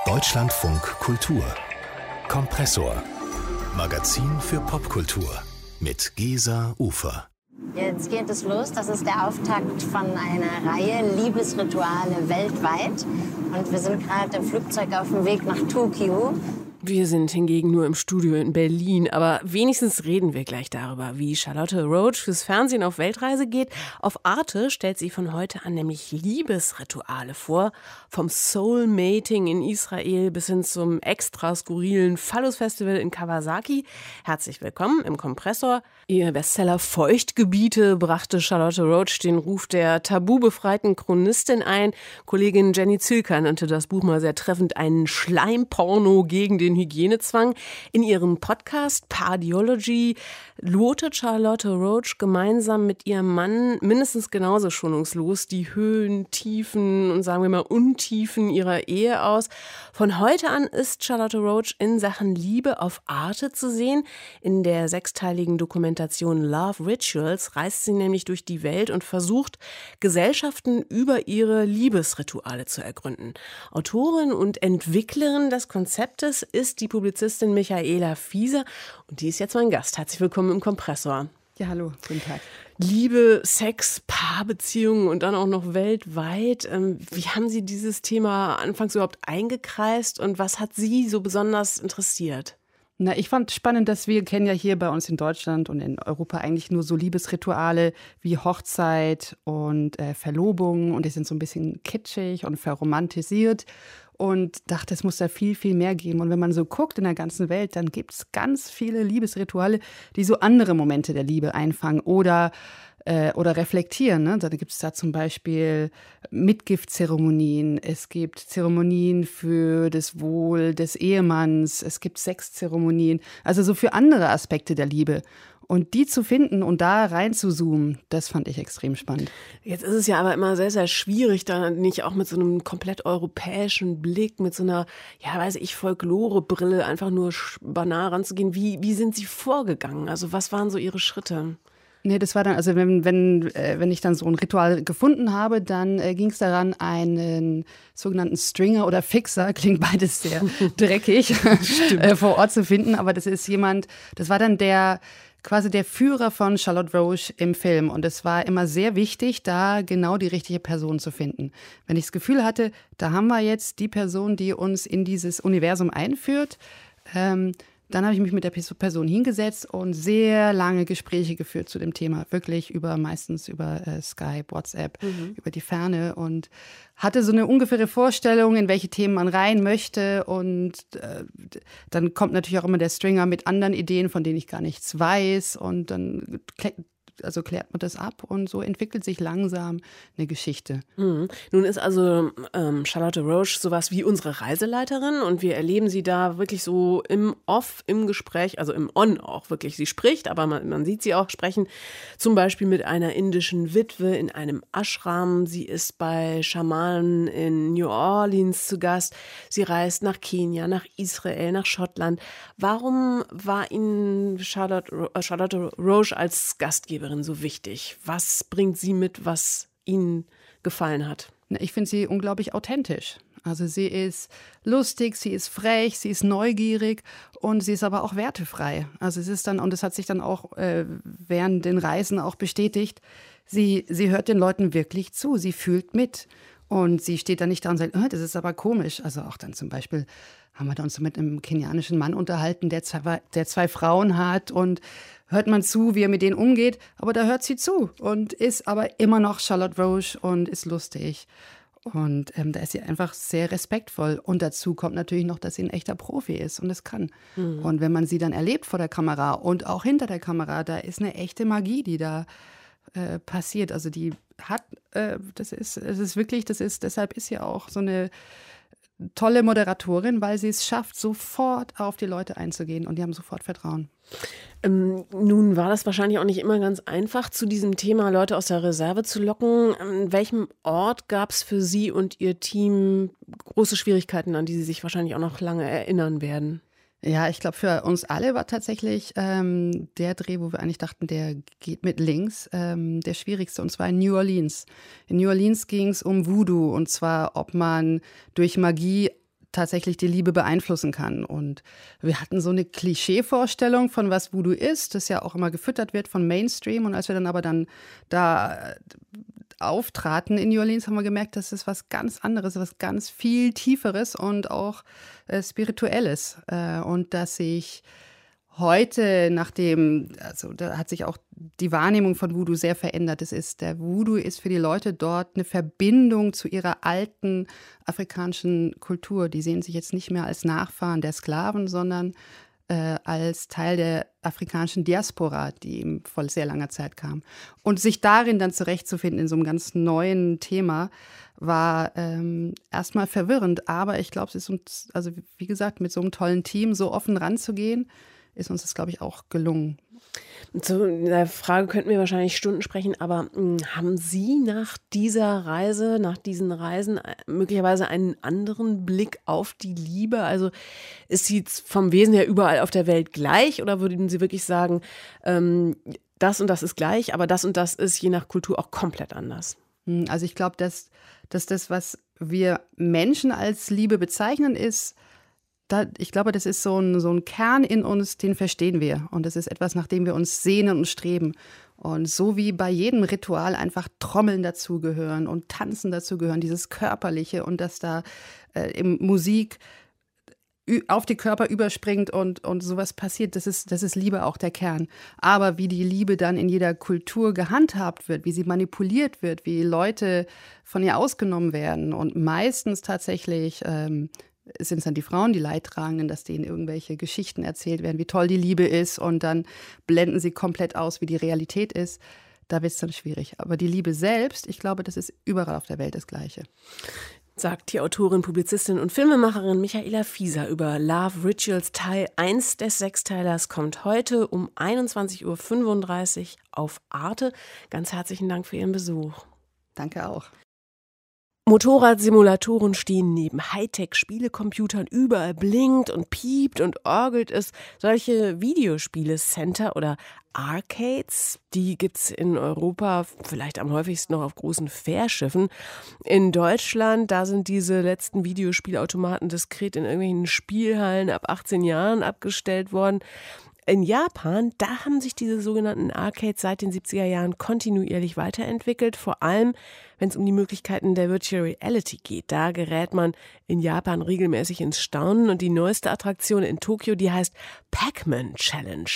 Deutschlandfunk Kultur. Kompressor. Magazin für Popkultur mit Gesa Ufer. Jetzt geht es los. Das ist der Auftakt von einer Reihe Liebesrituale weltweit. Und wir sind gerade im Flugzeug auf dem Weg nach Tokio. Wir sind hingegen nur im Studio in Berlin, aber wenigstens reden wir gleich darüber, wie Charlotte Roach fürs Fernsehen auf Weltreise geht. Auf Arte stellt sie von heute an nämlich Liebesrituale vor, vom Soulmating in Israel bis hin zum extra skurrilen Phallus-Festival in Kawasaki. Herzlich willkommen im Kompressor. Ihr Bestseller Feuchtgebiete brachte Charlotte Roach den Ruf der tabubefreiten Chronistin ein. Kollegin Jenny Zülker nannte das Buch mal sehr treffend einen Schleimporno gegen den Hygienezwang. In ihrem Podcast Pardiology lotet Charlotte Roach gemeinsam mit ihrem Mann mindestens genauso schonungslos die Höhen, Tiefen und sagen wir mal Untiefen ihrer Ehe aus. Von heute an ist Charlotte Roach in Sachen Liebe auf Arte zu sehen. In der sechsteiligen Dokumentation Love Rituals reist sie nämlich durch die Welt und versucht, Gesellschaften über ihre Liebesrituale zu ergründen. Autorin und Entwicklerin des Konzeptes ist die Publizistin Michaela Fieser und die ist jetzt mein Gast. Herzlich willkommen im Kompressor. Ja, hallo, guten Tag. Liebe, Sex, Paarbeziehungen und dann auch noch weltweit. Wie haben Sie dieses Thema anfangs überhaupt eingekreist und was hat Sie so besonders interessiert? Na, ich fand spannend, dass wir kennen ja hier bei uns in Deutschland und in Europa eigentlich nur so Liebesrituale wie Hochzeit und Verlobung und die sind so ein bisschen kitschig und verromantisiert und dachte, es muss da viel, viel mehr geben. Und wenn man so guckt in der ganzen Welt, dann gibt es ganz viele Liebesrituale, die so andere Momente der Liebe einfangen oder reflektieren. Ne? Dann gibt es da zum Beispiel Mitgiftzeremonien, es gibt Zeremonien für das Wohl des Ehemanns, es gibt Sexzeremonien, also so für andere Aspekte der Liebe. Und die zu finden und da rein zu zoomen, das fand ich extrem spannend. Jetzt ist es ja aber immer sehr, sehr schwierig, da nicht auch mit so einem komplett europäischen Blick, mit so einer, ja, weiß ich, Folklore-Brille einfach nur banal ranzugehen. Wie sind Sie vorgegangen? Also was waren so Ihre Schritte? Nee, das war dann, also wenn ich dann so ein Ritual gefunden habe, dann ging es daran, einen sogenannten Stringer oder Fixer, klingt beides sehr dreckig, vor Ort zu finden. Aber das war dann quasi der Führer von Charlotte Roach im Film. Und es war immer sehr wichtig, da genau die richtige Person zu finden. Wenn ich das Gefühl hatte, da haben wir jetzt die Person, die uns in dieses Universum einführt, dann habe ich mich mit der Person hingesetzt und sehr lange Gespräche geführt zu dem Thema. Wirklich meistens über Skype, WhatsApp, über die Ferne und hatte so eine ungefähre Vorstellung, in welche Themen man rein möchte. Und dann kommt natürlich auch immer der Stringer mit anderen Ideen, von denen ich gar nichts weiß. Und dann klärt man das ab und so entwickelt sich langsam eine Geschichte. Nun ist also Charlotte Roach sowas wie unsere Reiseleiterin und wir erleben sie da wirklich so im Off, im Gespräch, also im On auch wirklich. Sie spricht, aber man sieht sie auch sprechen, zum Beispiel mit einer indischen Witwe in einem Ashram. Sie ist bei Schamanen in New Orleans zu Gast. Sie reist nach Kenia, nach Israel, nach Schottland. Warum war Ihnen Charlotte Roach als Gastgeberin so wichtig? Was bringt sie mit, was Ihnen gefallen hat? Ich finde sie unglaublich authentisch. Also sie ist lustig, sie ist frech, sie ist neugierig und sie ist aber auch wertefrei. Also es ist dann, und das hat sich dann auch während den Reisen auch bestätigt, sie hört den Leuten wirklich zu, sie fühlt mit. Und sie steht da nicht da und sagt, das ist aber komisch. Also auch dann zum Beispiel haben wir uns mit einem kenianischen Mann unterhalten, der zwei Frauen hat und hört man zu, wie er mit denen umgeht. Aber da hört sie zu und ist aber immer noch Charlotte Roach und ist lustig. Und da ist sie einfach sehr respektvoll. Und dazu kommt natürlich noch, dass sie ein echter Profi ist und es kann. Und wenn man sie dann erlebt vor der Kamera und auch hinter der Kamera, da ist eine echte Magie, die da passiert. Also die hat, deshalb ist sie auch so eine tolle Moderatorin, weil sie es schafft, sofort auf die Leute einzugehen und die haben sofort Vertrauen. Nun war das wahrscheinlich auch nicht immer ganz einfach, zu diesem Thema Leute aus der Reserve zu locken. An welchem Ort gab es für Sie und Ihr Team große Schwierigkeiten, an die Sie sich wahrscheinlich auch noch lange erinnern werden? Ja, ich glaube, für uns alle war tatsächlich der Dreh, wo wir eigentlich dachten, der geht mit links, der schwierigste, und zwar in New Orleans. In New Orleans ging es um Voodoo, und zwar, ob man durch Magie tatsächlich die Liebe beeinflussen kann. Und wir hatten so eine Klischeevorstellung von was Voodoo ist, das ja auch immer gefüttert wird von Mainstream. Und als wir dann aber da auftraten in New Orleans, haben wir gemerkt, das ist was ganz anderes, was ganz viel Tieferes und auch Spirituelles. Und dass sich heute, da hat sich auch die Wahrnehmung von Voodoo sehr verändert. Der Voodoo ist für die Leute dort eine Verbindung zu ihrer alten afrikanischen Kultur. Die sehen sich jetzt nicht mehr als Nachfahren der Sklaven, sondern als Teil der afrikanischen Diaspora, die eben vor sehr langer Zeit kam. Und sich darin dann zurechtzufinden in so einem ganz neuen Thema, war erstmal verwirrend. Aber ich glaube, es ist uns, also wie gesagt, mit so einem tollen Team so offen ranzugehen, ist uns das, glaube ich, auch gelungen. Zu der Frage könnten wir wahrscheinlich Stunden sprechen, aber haben Sie nach dieser Reise, nach diesen Reisen möglicherweise einen anderen Blick auf die Liebe? Also ist sie vom Wesen her überall auf der Welt gleich oder würden Sie wirklich sagen, das und das ist gleich, aber das und das ist je nach Kultur auch komplett anders? Also ich glaube, dass das, was wir Menschen als Liebe bezeichnen, ich glaube, das ist so ein Kern in uns, den verstehen wir. Und das ist etwas, nach dem wir uns sehnen und streben. Und so wie bei jedem Ritual einfach Trommeln dazugehören und Tanzen dazugehören, dieses Körperliche und dass da Musik auf die Körper überspringt und sowas passiert, das ist Liebe auch der Kern. Aber wie die Liebe dann in jeder Kultur gehandhabt wird, wie sie manipuliert wird, wie Leute von ihr ausgenommen werden und meistens tatsächlich sind es dann die Frauen, die Leidtragenden, dass denen irgendwelche Geschichten erzählt werden, wie toll die Liebe ist und dann blenden sie komplett aus, wie die Realität ist. Da wird es dann schwierig. Aber die Liebe selbst, ich glaube, das ist überall auf der Welt das Gleiche. Sagt die Autorin, Publizistin und Filmemacherin Michaela Fieser über Love Rituals. Teil 1 des Sechsteilers kommt heute um 21.35 Uhr auf Arte. Ganz herzlichen Dank für Ihren Besuch. Danke auch. Motorradsimulatoren stehen neben Hightech-Spielecomputern, überall blinkt und piept und orgelt es. Solche Videospiele-Center oder Arcades, die gibt's in Europa vielleicht am häufigsten noch auf großen Fährschiffen. In Deutschland, da sind diese letzten Videospielautomaten diskret in irgendwelchen Spielhallen ab 18 Jahren abgestellt worden. In Japan, da haben sich diese sogenannten Arcades seit den 70er Jahren kontinuierlich weiterentwickelt, vor allem wenn es um die Möglichkeiten der Virtual Reality geht. Da gerät man in Japan regelmäßig ins Staunen und die neueste Attraktion in Tokio, die heißt Pac-Man Challenge.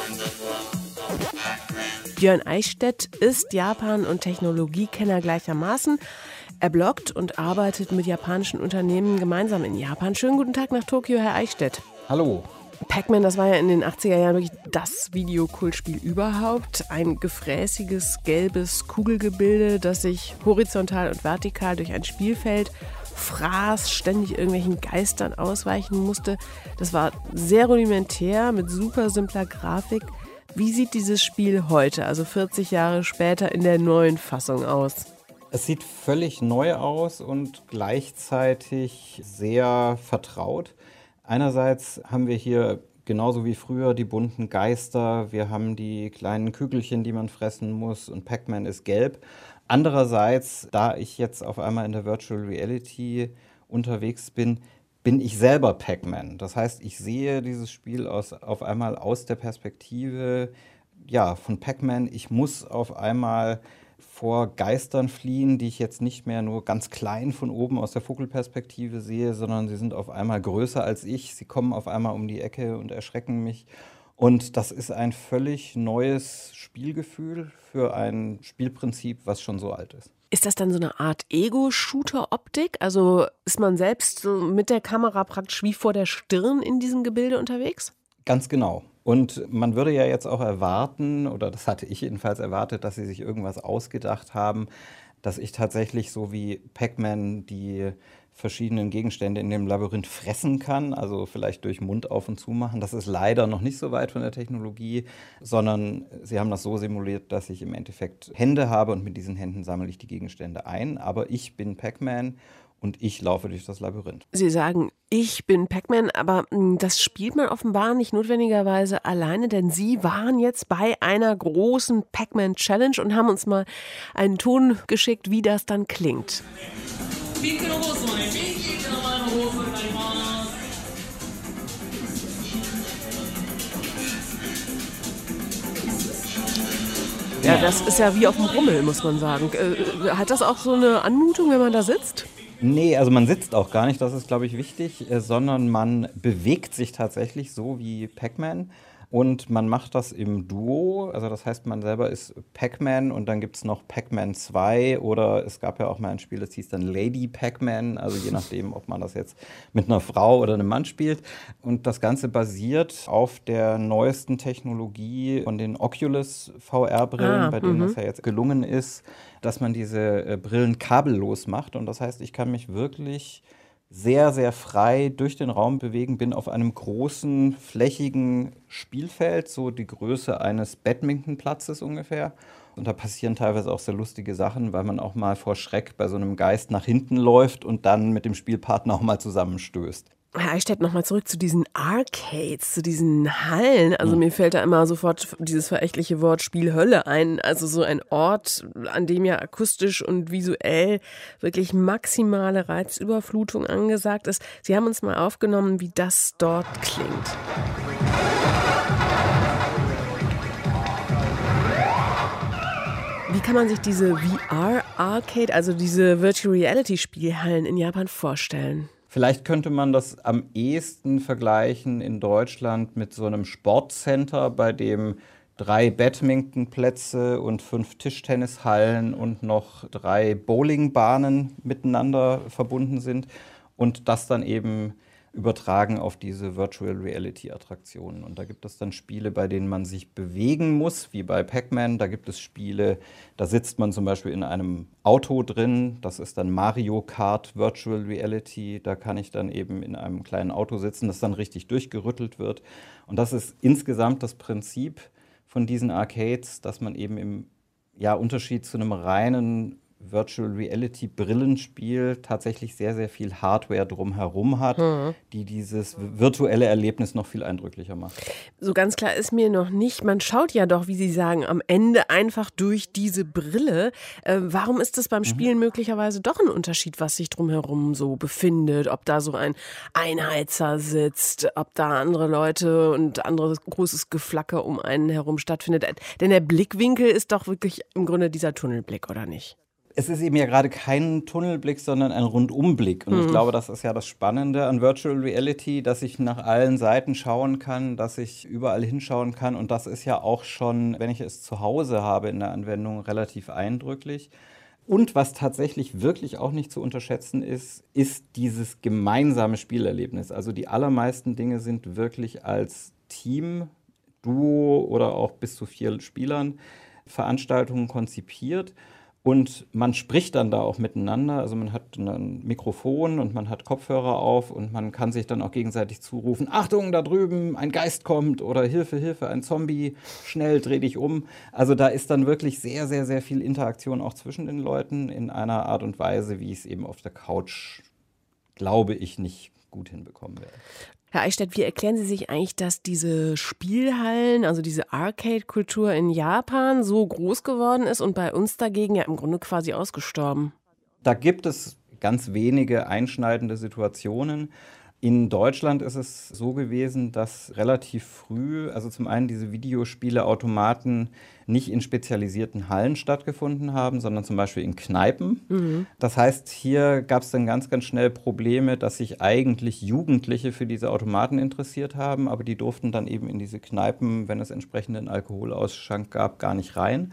Björn Eichstädt ist Japan- und Technologiekenner gleichermaßen. Er bloggt und arbeitet mit japanischen Unternehmen gemeinsam in Japan. Schönen guten Tag nach Tokio, Herr Eichstädt. Hallo. Pac-Man, das war ja in den 80er Jahren wirklich das Videokultspiel überhaupt. Ein gefräßiges, gelbes Kugelgebilde, das sich horizontal und vertikal durch ein Spielfeld fraß, ständig irgendwelchen Geistern ausweichen musste. Das war sehr rudimentär, mit super simpler Grafik. Wie sieht dieses Spiel heute, also 40 Jahre später, in der neuen Fassung aus? Es sieht völlig neu aus und gleichzeitig sehr vertraut. Einerseits haben wir hier genauso wie früher die bunten Geister, wir haben die kleinen Kügelchen, die man fressen muss und Pac-Man ist gelb. Andererseits, da ich jetzt auf einmal in der Virtual Reality unterwegs bin, bin ich selber Pac-Man. Das heißt, ich sehe dieses Spiel auf einmal aus der Perspektive von Pac-Man. Ich muss auf einmal vor Geistern fliehen, die ich jetzt nicht mehr nur ganz klein von oben aus der Vogelperspektive sehe, sondern sie sind auf einmal größer als ich. Sie kommen auf einmal um die Ecke und erschrecken mich. Und das ist ein völlig neues Spielgefühl für ein Spielprinzip, was schon so alt ist. Ist das dann so eine Art Ego-Shooter-Optik? Also ist man selbst so mit der Kamera praktisch wie vor der Stirn in diesem Gebilde unterwegs? Ganz genau. Und man würde ja jetzt auch erwarten, oder das hatte ich jedenfalls erwartet, dass sie sich irgendwas ausgedacht haben, dass ich tatsächlich so wie Pac-Man die verschiedenen Gegenstände in dem Labyrinth fressen kann, also vielleicht durch Mund auf und zu machen. Das ist leider noch nicht so weit von der Technologie, sondern sie haben das so simuliert, dass ich im Endeffekt Hände habe und mit diesen Händen sammle ich die Gegenstände ein. Aber ich bin Pac-Man und ich laufe durch das Labyrinth. Sie sagen, ich bin Pac-Man, aber das spielt man offenbar nicht notwendigerweise alleine, denn Sie waren jetzt bei einer großen Pac-Man Challenge und haben uns mal einen Ton geschickt, wie das dann klingt. Ja, das ist ja wie auf dem Rummel, muss man sagen. Hat das auch so eine Anmutung, wenn man da sitzt? Nee, also man sitzt auch gar nicht, das ist, glaube ich, wichtig, sondern man bewegt sich tatsächlich so wie Pac-Man. Und man macht das im Duo, also das heißt, man selber ist Pac-Man und dann gibt es noch Pac-Man 2 oder es gab ja auch mal ein Spiel, das hieß dann Lady Pac-Man, also je nachdem, ob man das jetzt mit einer Frau oder einem Mann spielt. Und das Ganze basiert auf der neuesten Technologie von den Oculus VR-Brillen, bei denen das ja jetzt gelungen ist, dass man diese Brillen kabellos macht. Und das heißt, ich kann mich wirklich sehr, sehr frei durch den Raum bewegen, bin auf einem großen, flächigen Spielfeld, so die Größe eines Badmintonplatzes ungefähr. Und da passieren teilweise auch sehr lustige Sachen, weil man auch mal vor Schreck bei so einem Geist nach hinten läuft und dann mit dem Spielpartner auch mal zusammenstößt. Herr Eichstädt, nochmal zurück zu diesen Arcades, zu diesen Hallen. Also mir fällt da immer sofort dieses verächtliche Wort Spielhölle ein. Also so ein Ort, an dem ja akustisch und visuell wirklich maximale Reizüberflutung angesagt ist. Sie haben uns mal aufgenommen, wie das dort klingt. Wie kann man sich diese VR-Arcade, also diese Virtual Reality-Spielhallen in Japan vorstellen? Vielleicht könnte man das am ehesten vergleichen in Deutschland mit so einem Sportcenter, bei dem 3 Badmintonplätze und 5 Tischtennishallen und noch 3 Bowlingbahnen miteinander verbunden sind und das dann eben übertragen auf diese Virtual Reality Attraktionen. Und da gibt es dann Spiele, bei denen man sich bewegen muss, wie bei Pac-Man. Da gibt es Spiele, da sitzt man zum Beispiel in einem Auto drin. Das ist dann Mario Kart Virtual Reality. Da kann ich dann eben in einem kleinen Auto sitzen, das dann richtig durchgerüttelt wird. Und das ist insgesamt das Prinzip von diesen Arcades, dass man eben im Unterschied zu einem reinen Virtual Reality Brillenspiel tatsächlich sehr, sehr viel Hardware drumherum hat, die dieses virtuelle Erlebnis noch viel eindrücklicher macht. So ganz klar ist mir noch nicht, man schaut ja doch, wie Sie sagen, am Ende einfach durch diese Brille. Warum ist das beim Spielen möglicherweise doch ein Unterschied, was sich drumherum so befindet? Ob da so ein Einheizer sitzt, ob da andere Leute und anderes großes Geflacker um einen herum stattfindet. Denn der Blickwinkel ist doch wirklich im Grunde dieser Tunnelblick, oder nicht? Es ist eben ja gerade kein Tunnelblick, sondern ein Rundumblick. Und ich glaube, das ist ja das Spannende an Virtual Reality, dass ich nach allen Seiten schauen kann, dass ich überall hinschauen kann. Und das ist ja auch schon, wenn ich es zu Hause habe in der Anwendung, relativ eindrücklich. Und was tatsächlich wirklich auch nicht zu unterschätzen ist, ist dieses gemeinsame Spielerlebnis. Also die allermeisten Dinge sind wirklich als Team, Duo oder auch bis zu 4 Spielern Veranstaltungen konzipiert. Und man spricht dann da auch miteinander, also man hat ein Mikrofon und man hat Kopfhörer auf und man kann sich dann auch gegenseitig zurufen, Achtung, da drüben, ein Geist kommt oder Hilfe, Hilfe, ein Zombie, schnell, dreh dich um. Also da ist dann wirklich sehr, sehr, sehr viel Interaktion auch zwischen den Leuten in einer Art und Weise, wie ich es eben auf der Couch, glaube ich, nicht gut hinbekommen werde. Herr Eichstädt, wie erklären Sie sich eigentlich, dass diese Spielhallen, also diese Arcade-Kultur in Japan so groß geworden ist und bei uns dagegen ja im Grunde quasi ausgestorben? Da gibt es ganz wenige einschneidende Situationen. In Deutschland ist es so gewesen, dass relativ früh, also zum einen diese Videospieleautomaten nicht in spezialisierten Hallen stattgefunden haben, sondern zum Beispiel in Kneipen. Das heißt, hier gab es dann ganz, ganz schnell Probleme, dass sich eigentlich Jugendliche für diese Automaten interessiert haben, aber die durften dann eben in diese Kneipen, wenn es entsprechenden Alkoholausschank gab, gar nicht rein.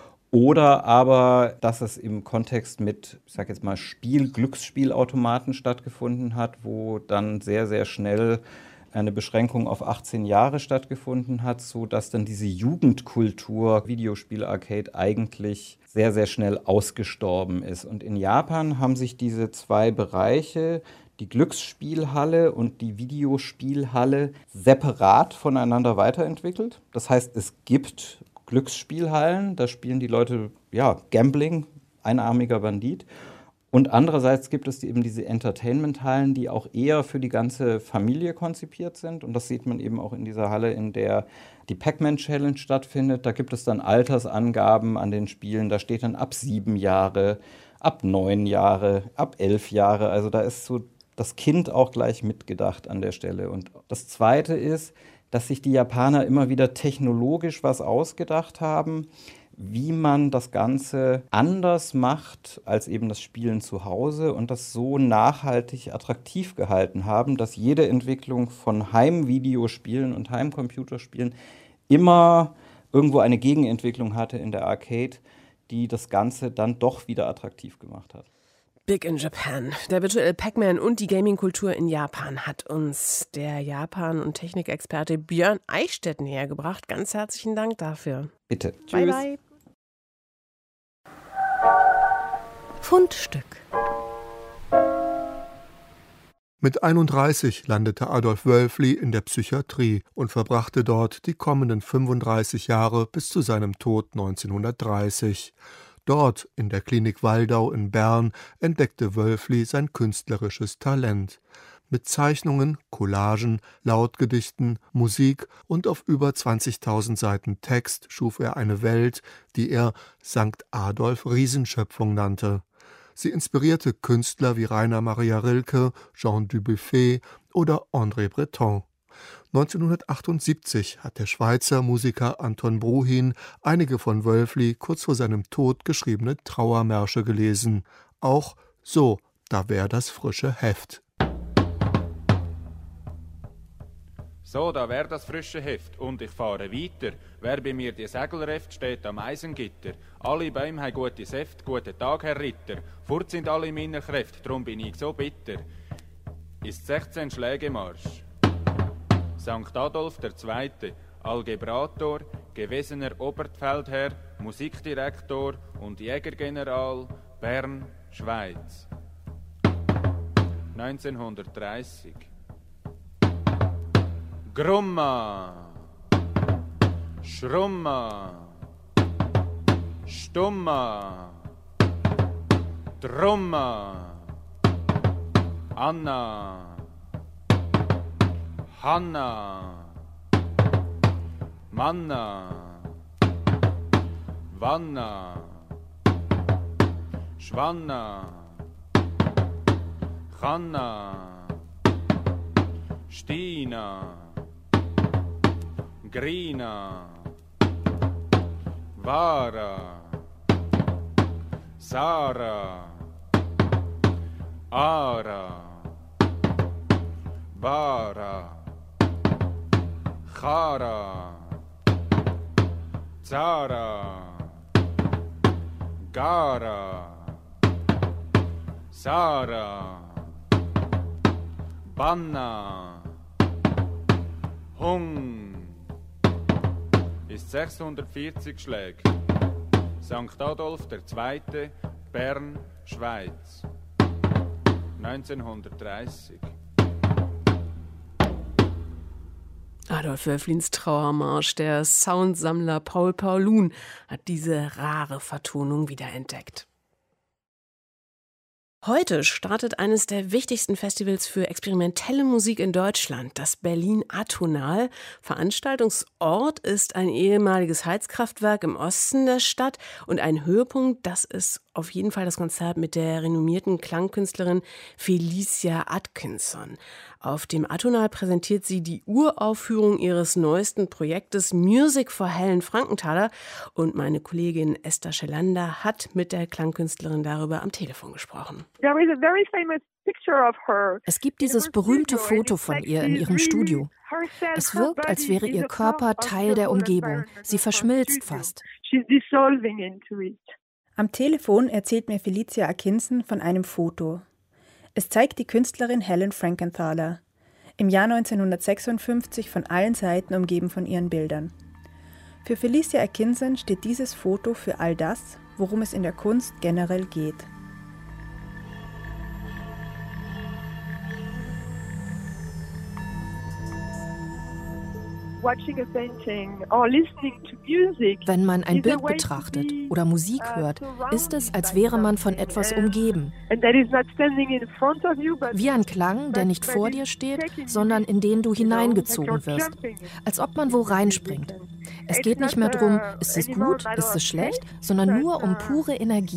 Oder aber, dass es im Kontext mit, ich sag jetzt mal, Glücksspielautomaten stattgefunden hat, wo dann sehr, sehr schnell eine Beschränkung auf 18 Jahre stattgefunden hat, sodass dann diese Jugendkultur Videospiel-Arcade eigentlich sehr, sehr schnell ausgestorben ist. Und in Japan haben sich diese 2 Bereiche, die Glücksspielhalle und die Videospielhalle, separat voneinander weiterentwickelt. Das heißt, es gibt Glücksspielhallen, da spielen die Leute, Gambling, einarmiger Bandit. Und andererseits gibt es eben diese Entertainment-Hallen, die auch eher für die ganze Familie konzipiert sind. Und das sieht man eben auch in dieser Halle, in der die Pac-Man-Challenge stattfindet. Da gibt es dann Altersangaben an den Spielen. Da steht dann ab 7 Jahre, ab 9 Jahre, ab 11 Jahre. Also da ist so das Kind auch gleich mitgedacht an der Stelle. Und das Zweite ist, dass sich die Japaner immer wieder technologisch was ausgedacht haben, wie man das Ganze anders macht als eben das Spielen zu Hause und das so nachhaltig attraktiv gehalten haben, dass jede Entwicklung von Heimvideospielen und Heimcomputerspielen immer irgendwo eine Gegenentwicklung hatte in der Arcade, die das Ganze dann doch wieder attraktiv gemacht hat. Big in Japan. Der virtuelle Pac-Man und die Gaming-Kultur in Japan hat uns der Japan- und Technikexperte Björn Eichstädt nähergebracht. Ganz herzlichen Dank dafür. Bitte. Bye, Tschüss. bye. Fundstück. Mit 31 landete Adolf Wölfli in der Psychiatrie und verbrachte dort die kommenden 35 Jahre bis zu seinem Tod 1930. Dort, in der Klinik Waldau in Bern, entdeckte Wölfli sein künstlerisches Talent. Mit Zeichnungen, Collagen, Lautgedichten, Musik und auf über 20.000 Seiten Text schuf er eine Welt, die er St. Adolf Riesenschöpfung nannte. Sie inspirierte Künstler wie Rainer Maria Rilke, Jean Dubuffet oder André Breton. 1978 hat der Schweizer Musiker Anton Bruhin einige von Wölfli kurz vor seinem Tod geschriebene Trauermärsche gelesen. Auch So, da wär das frische Heft. So, da wär das frische Heft und ich fahre weiter. Wer bei mir die Segel reft, steht am Eisengitter. Alle Bäume haben gute Säfte, guten Tag, Herr Ritter. Fort sind alle meine Kräfte, drum bin ich so bitter. Ist 16 Schlägemarsch. St. Adolf II., Algebrator, gewesener Oberfeldherr, Musikdirektor und Jägergeneral, Bern, Schweiz. 1930. Grumma, Schrumma, Stumma, Drumma, Anna, Hanna, Manna, Wanna, Schwanna, Channa, Stina, Grina, Vara, Sara, Ara, Bara, Chara, Zara, Gara, Sara, Banna, Hung, ist 640 Schläge. St. Adolf II., Bern, Schweiz. 1930. Adolf Wölflins Trauermarsch. Der Soundsammler Paul Paulun hat diese rare Vertonung wiederentdeckt. Heute startet eines der wichtigsten Festivals für experimentelle Musik in Deutschland, das Berlin Atonal. Veranstaltungsort ist ein ehemaliges Heizkraftwerk im Osten der Stadt und ein Höhepunkt, das ist auf jeden Fall das Konzert mit der renommierten Klangkünstlerin Felicia Atkinson. Auf dem Atonal präsentiert sie die Uraufführung ihres neuesten Projektes Music for Helen Frankenthaler und meine Kollegin Esther Schelander hat mit der Klangkünstlerin darüber am Telefon gesprochen. Es gibt dieses berühmte Foto von ihr in ihrem Studio. Es wirkt, als wäre ihr Körper Teil der Umgebung. Sie verschmilzt fast. Am Telefon erzählt mir Felicia Atkinson von einem Foto. Es zeigt die Künstlerin Helen Frankenthaler, im Jahr 1956 von allen Seiten umgeben von ihren Bildern. Für Felicia Atkinson steht dieses Foto für all das, worum es in der Kunst generell geht. Wenn man ein Bild betrachtet oder Musik hört, ist es, als wäre man von etwas umgeben. Wie ein Klang, der nicht vor dir steht, sondern in den du hineingezogen wirst. Als ob man wo reinspringt. Es geht nicht mehr darum, ist es gut, ist es schlecht, sondern nur um pure Energie.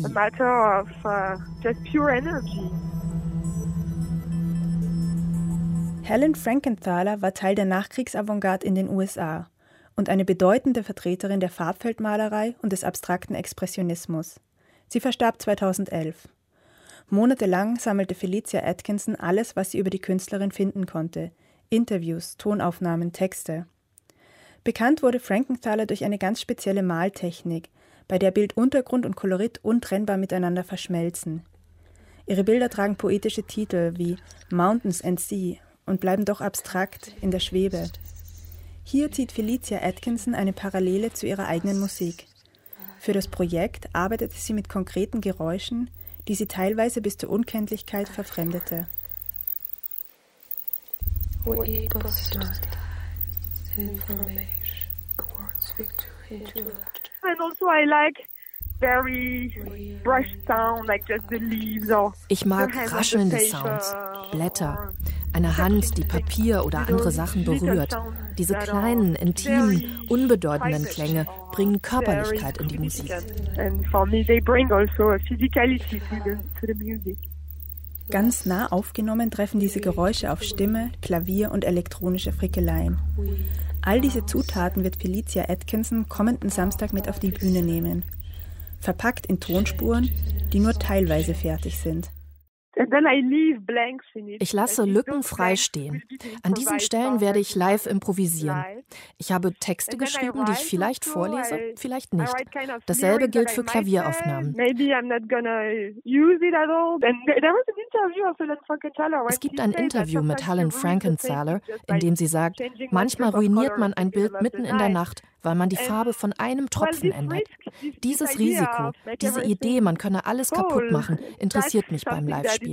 Helen Frankenthaler war Teil der Nachkriegsavantgarde in den USA und eine bedeutende Vertreterin der Farbfeldmalerei und des abstrakten Expressionismus. Sie verstarb 2011. Monatelang sammelte Felicia Atkinson alles, was sie über die Künstlerin finden konnte. Interviews, Tonaufnahmen, Texte. Bekannt wurde Frankenthaler durch eine ganz spezielle Maltechnik, bei der Bilduntergrund und Kolorit untrennbar miteinander verschmelzen. Ihre Bilder tragen poetische Titel wie Mountains and Sea und bleiben doch abstrakt in der Schwebe. Hier zieht Felicia Atkinson eine Parallele zu ihrer eigenen Musik. Für das Projekt arbeitete sie mit konkreten Geräuschen, die sie teilweise bis zur Unkenntlichkeit verfremdete. And also I like very brush sound, like just the leaves or ich mag raschelnde Sounds, Blätter, eine Hand, die Papier oder andere Sachen berührt. Diese kleinen, intimen, unbedeutenden Klänge bringen Körperlichkeit in die Musik. And for me they bring also a physicality to the music. Ganz nah aufgenommen treffen diese Geräusche auf Stimme, Klavier und elektronische Frickeleien. All diese Zutaten wird Felicia Atkinson kommenden Samstag mit auf die Bühne nehmen. Verpackt in Tonspuren, die nur teilweise fertig sind. Ich lasse Lücken frei stehen. An diesen Stellen werde ich live improvisieren. Ich habe Texte geschrieben, die ich vielleicht vorlese, vielleicht nicht. Dasselbe gilt für Klavieraufnahmen. Es gibt ein Interview mit Helen Frankenthaler, in dem sie sagt, manchmal ruiniert man ein Bild mitten in der Nacht, weil man die Farbe von einem Tropfen ändert. Dieses Risiko, diese Idee, man könne alles kaputt machen, interessiert mich beim Live-Spielen.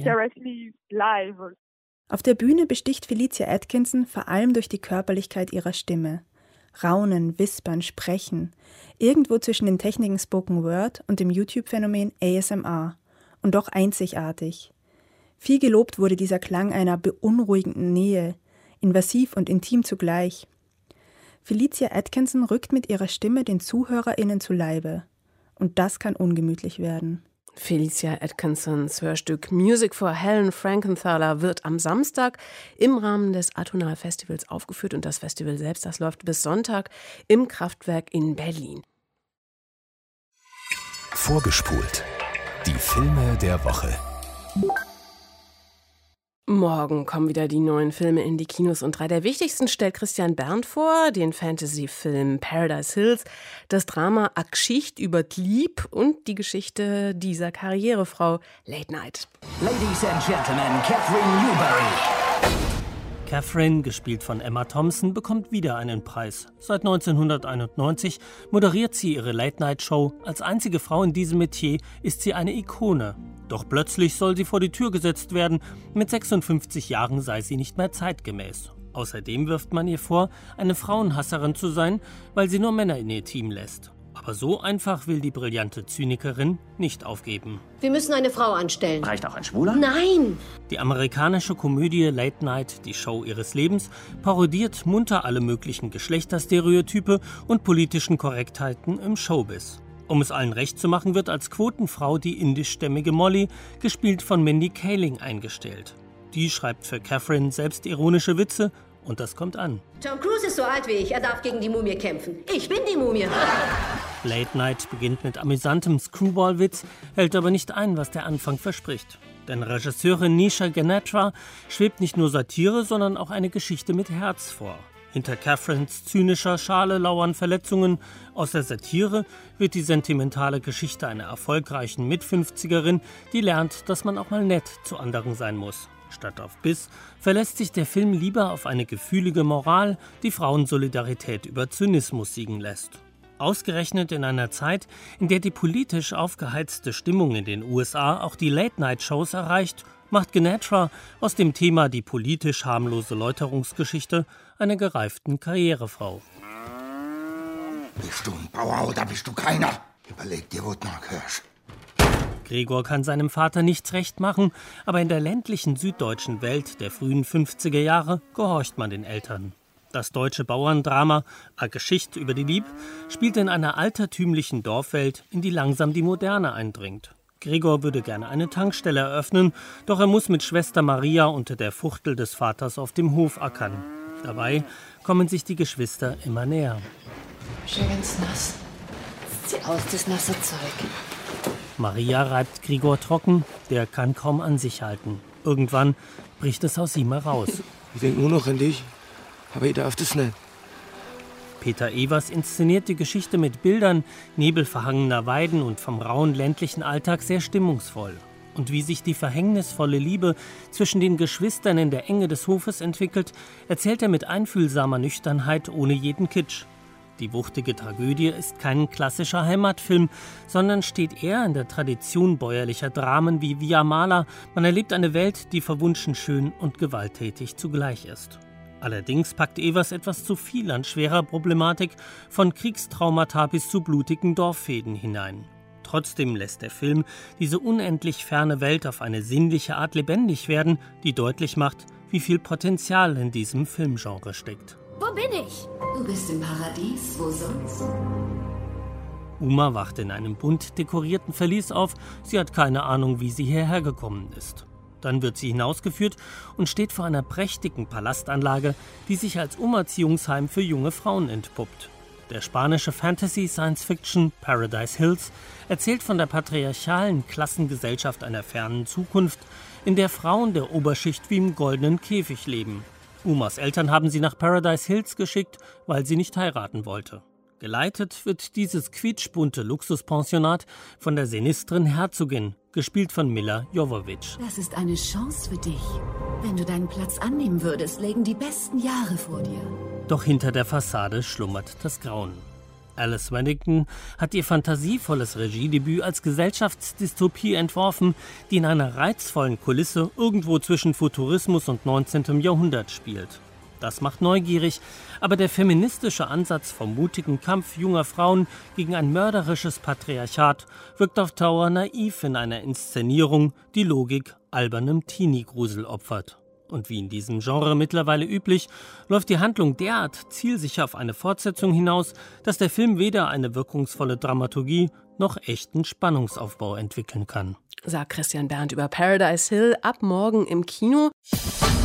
Auf der Bühne besticht Felicia Atkinson vor allem durch die Körperlichkeit ihrer Stimme. Raunen, Wispern, Sprechen. Irgendwo zwischen den Techniken Spoken Word und dem YouTube-Phänomen ASMR. Und doch einzigartig. Viel gelobt wurde dieser Klang einer beunruhigenden Nähe, invasiv und intim zugleich. Felicia Atkinson rückt mit ihrer Stimme den ZuhörerInnen zu Leibe. Und das kann ungemütlich werden. Felicia Atkinsons Hörstück Music for Helen Frankenthaler wird am Samstag im Rahmen des Atonal Festivals aufgeführt. Und das Festival selbst, das läuft bis Sonntag im Kraftwerk in Berlin. Vorgespult. Die Filme der Woche. Morgen kommen wieder die neuen Filme in die Kinos und 3 der wichtigsten stellt Christian Berndt vor, den Fantasy-Film Paradise Hills, das Drama A Geschicht über Lieb und die Geschichte dieser Karrierefrau Late Night. Ladies and Gentlemen, Catherine Newberry. Catherine, gespielt von Emma Thompson, bekommt wieder einen Preis. Seit 1991 moderiert sie ihre Late-Night-Show. Als einzige Frau in diesem Metier ist sie eine Ikone. Doch plötzlich soll sie vor die Tür gesetzt werden. Mit 56 Jahren sei sie nicht mehr zeitgemäß. Außerdem wirft man ihr vor, eine Frauenhasserin zu sein, weil sie nur Männer in ihr Team lässt. Aber so einfach will die brillante Zynikerin nicht aufgeben. Wir müssen eine Frau anstellen. Reicht auch ein Schwuler? Nein! Die amerikanische Komödie Late Night, die Show ihres Lebens, parodiert munter alle möglichen Geschlechterstereotype und politischen Korrektheiten im Showbiz. Um es allen recht zu machen, wird als Quotenfrau die indischstämmige Molly, gespielt von Mindy Kaling, eingestellt. Die schreibt für Catherine selbstironische Witze und das kommt an. Tom Cruise ist so alt wie ich, er darf gegen die Mumie kämpfen. Ich bin die Mumie. Late Night beginnt mit amüsantem Screwball-Witz, hält aber nicht ein, was der Anfang verspricht. Denn Regisseurin Nisha Ganatra schwebt nicht nur Satire, sondern auch eine Geschichte mit Herz vor. Hinter Catherines zynischer Schale lauern Verletzungen. Aus der Satire wird die sentimentale Geschichte einer erfolgreichen Mit-50erin, die lernt, dass man auch mal nett zu anderen sein muss. Statt auf Biss verlässt sich der Film lieber auf eine gefühlige Moral, die Frauensolidarität über Zynismus siegen lässt. Ausgerechnet in einer Zeit, in der die politisch aufgeheizte Stimmung in den USA auch die Late-Night-Shows erreicht, macht Ganatra aus dem Thema die politisch harmlose Läuterungsgeschichte einer gereiften Karrierefrau. Bist du ein Bauer oder bist du keiner? Überleg dir, wo du nachhörst. Gregor kann seinem Vater nichts recht machen, aber in der ländlichen süddeutschen Welt der frühen 50er Jahre gehorcht man den Eltern. Das deutsche Bauerndrama A Geschicht über die Lieb spielt in einer altertümlichen Dorfwelt, in die langsam die Moderne eindringt. Gregor würde gerne eine Tankstelle eröffnen, doch er muss mit Schwester Maria unter der Fuchtel des Vaters auf dem Hof ackern. Dabei kommen sich die Geschwister immer näher. Schon ganz nass. Zieh aus, das nasse Zeug. Maria reibt Grigor trocken, der kann kaum an sich halten. Irgendwann bricht es aus ihm heraus. Ich denke nur noch an dich, aber ich darf das nicht. Peter Evers inszeniert die Geschichte mit Bildern nebelverhangener Weiden und vom rauen ländlichen Alltag sehr stimmungsvoll. Und wie sich die verhängnisvolle Liebe zwischen den Geschwistern in der Enge des Hofes entwickelt, erzählt er mit einfühlsamer Nüchternheit ohne jeden Kitsch. Die wuchtige Tragödie ist kein klassischer Heimatfilm, sondern steht eher in der Tradition bäuerlicher Dramen wie Via Mala. Man erlebt eine Welt, die verwunschen schön und gewalttätig zugleich ist. Allerdings packt Evers etwas zu viel an schwerer Problematik, von Kriegstraumata bis zu blutigen Dorffehden hinein. Trotzdem lässt der Film diese unendlich ferne Welt auf eine sinnliche Art lebendig werden, die deutlich macht, wie viel Potenzial in diesem Filmgenre steckt. Wo bin ich? Du bist im Paradies, wo sonst? Uma wacht in einem bunt dekorierten Verlies auf. Sie hat keine Ahnung, wie sie hierher gekommen ist. Dann wird sie hinausgeführt und steht vor einer prächtigen Palastanlage, die sich als Umerziehungsheim für junge Frauen entpuppt. Der spanische Fantasy-Science-Fiction Paradise Hills erzählt von der patriarchalen Klassengesellschaft einer fernen Zukunft, in der Frauen der Oberschicht wie im goldenen Käfig leben. Umas Eltern haben sie nach Paradise Hills geschickt, weil sie nicht heiraten wollte. Geleitet wird dieses quietschbunte Luxuspensionat von der sinistren Herzogin, gespielt von Milla Jovovich. Das ist eine Chance für dich. Wenn du deinen Platz annehmen würdest, lägen die besten Jahre vor dir. Doch hinter der Fassade schlummert das Grauen. Alice Waddington hat ihr fantasievolles Regiedebüt als Gesellschaftsdystopie entworfen, die in einer reizvollen Kulisse irgendwo zwischen Futurismus und 19. Jahrhundert spielt. Das macht neugierig, aber der feministische Ansatz vom mutigen Kampf junger Frauen gegen ein mörderisches Patriarchat wirkt auf Dauer naiv in einer Inszenierung, die Logik albernem Teenie-Grusel opfert. Und wie in diesem Genre mittlerweile üblich, läuft die Handlung derart zielsicher auf eine Fortsetzung hinaus, dass der Film weder eine wirkungsvolle Dramaturgie noch echten Spannungsaufbau entwickeln kann. Sagt Christian Berndt über Paradise Hill ab morgen im Kino.